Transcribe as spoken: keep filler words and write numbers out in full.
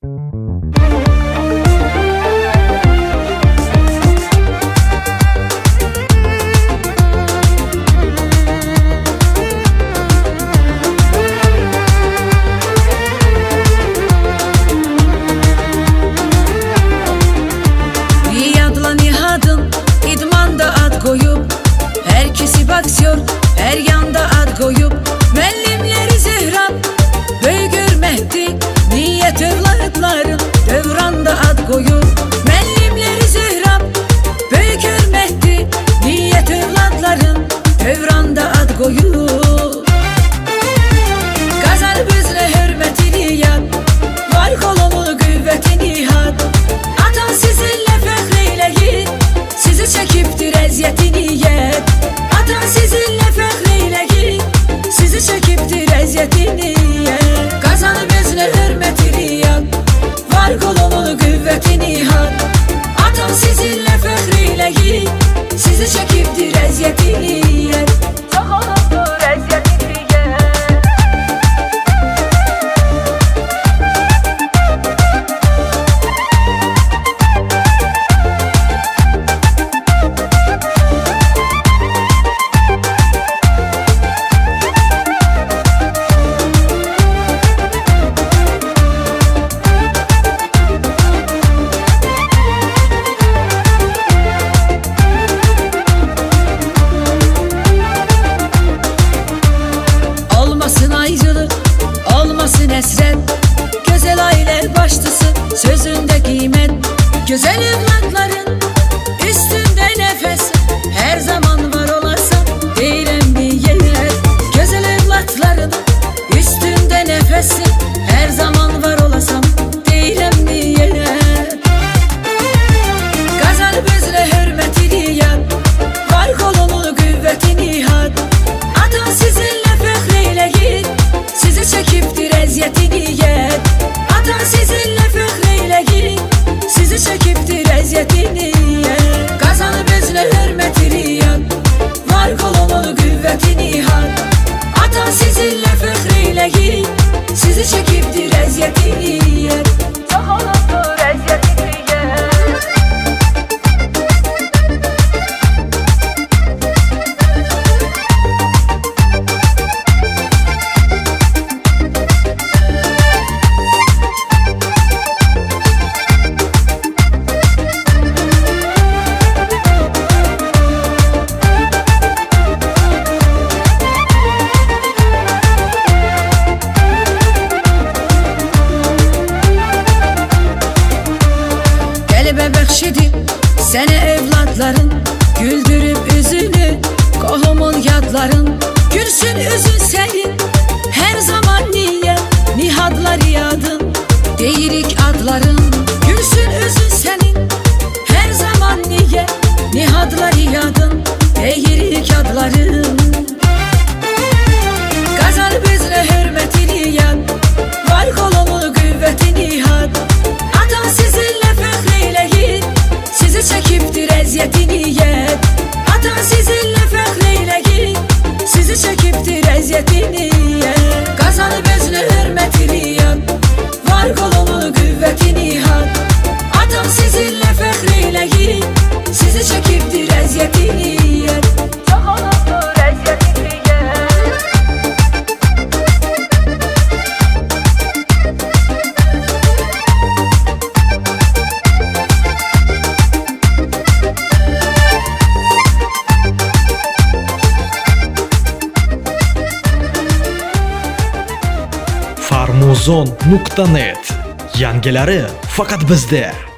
Aksiyon her yanda ad koyup Müəllimləri Zöhrab böyük hörmətli Niyyət övladların dövranda ad koyup Müəllimləri Zöhrab böyük hörmətli Niyyət övladların dövranda ad koyup Qazanıb özünə hörmətini yad Var kolunu qüvvətini had Atan sizinlə fəxr eyləyir Sizi çəkibdir əziyyətini yed Atan sizinlə fəxr eyləyir Sizi çəkibdir əziyyətini yed Qazanıb özünə hörmətini yad Var qolunun qüvvətini had Atan sizinlə fəxr eyləyir Sizi çəkibdir əziyyətini yed Çox olubdur əziyyətini yed Əsrət, gözəl ailə başçısı sözündə qiymət Gözəl övladların üstündə nəfəs Hər zaman var olasan deyirəm niyyət Gözəl övladların üstündə nəfəsi Hər zaman var olasan deyirəm niyyət Qazanıb özünə hörmətini yad Var qolunu qüvvətini had Atan sizinlə fəxr eyləyir Sizi çəkibdir əziyyətini yed Atan sizinlə fəxr eyləyir Sizi çəkibdir əziyyətini yed Qazanıb özünə hörmətini yad Var qolunu qüvvətini had Atan sizinlə fəxr eyləyir Sizi çəkibdir əziyyətini yed Çox olubdur əziyyətini yed Bəxşidim sənə evladların Güldürüb üzünü qohumun yadların Gülsün üzün sənin hər zaman niyə Nihadlar yadın deyirik adların Gülsün üzün sənin hər zaman niyə Nihadlar yadın deyirik adların Qazanıb özünə hörmətini yad Var qolunu qüvvətini had Atan sizinlə fəxr eyləyir Sizi çəkibdir əziyyətini yed Atan sizinlə fəxr eyləyir Sizi çəkibdir əziyyətini yed Qazanıb özünə hörmətini yad Var qolunu qüvvətini had Atan sizinlə fəxr eyləyir Sizi çəkibdir əziyyətini yed Çox olubdur əziyyətini yed farmuzon nuqta net Yangilari faqat bizda.